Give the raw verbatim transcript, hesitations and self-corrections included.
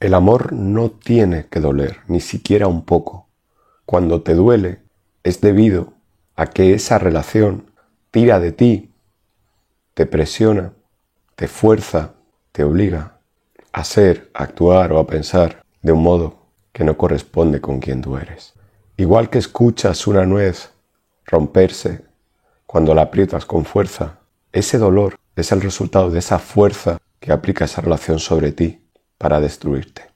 El amor no tiene que doler, ni siquiera un poco. Cuando te duele, es debido a que esa relación tira de ti, te presiona, te fuerza, te obliga a ser, a actuar o a pensar de un modo que no corresponde con quien tú eres. Igual que escuchas una nuez romperse cuando la aprietas con fuerza, ese dolor es el resultado de esa fuerza que aplica esa relación sobre ti para destruirte.